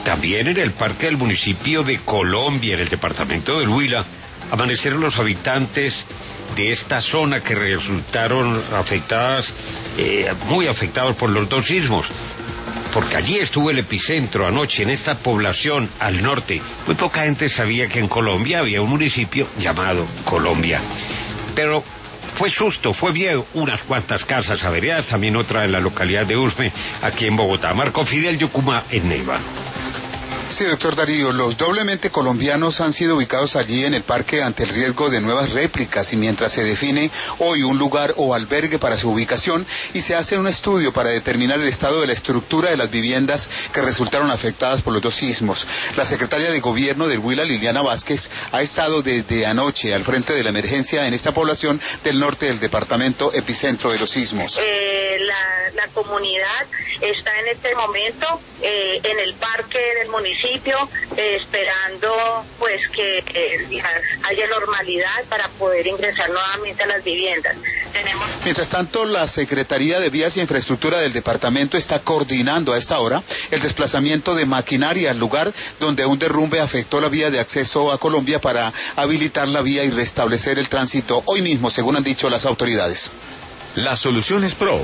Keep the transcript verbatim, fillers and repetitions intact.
También en el parque del municipio de Colombia, en el departamento del Huila, amanecieron los habitantes de esta zona que resultaron afectadas, eh, muy afectados por los dos sismos, porque allí estuvo el epicentro anoche, en esta población al norte. Muy poca gente sabía que en Colombia había un municipio llamado Colombia, pero fue susto, fue miedo, unas cuantas casas averiadas, también otra en la localidad de Usme, aquí en Bogotá. Marco Fidel Yucumá, en Neiva. Sí, doctor Darío, los doblemente colombianos han sido ubicados allí en el parque ante el riesgo de nuevas réplicas y mientras se define hoy un lugar o albergue para su ubicación y se hace un estudio para determinar el estado de la estructura de las viviendas que resultaron afectadas por los dos sismos. La secretaria de Gobierno del Huila, Liliana Vázquez, ha estado desde anoche al frente de la emergencia en esta población del norte del departamento epicentro de los sismos. Eh, la, la comunidad está en este momento eh, en el parque del municipio Eh, esperando pues que eh, haya normalidad para poder ingresar nuevamente a las viviendas. Tenemos... Mientras tanto, la Secretaría de Vías y Infraestructura del departamento está coordinando a esta hora el desplazamiento de maquinaria al lugar donde un derrumbe afectó la vía de acceso a Colombia para habilitar la vía y restablecer el tránsito hoy mismo, según han dicho las autoridades. Las Soluciones Pro,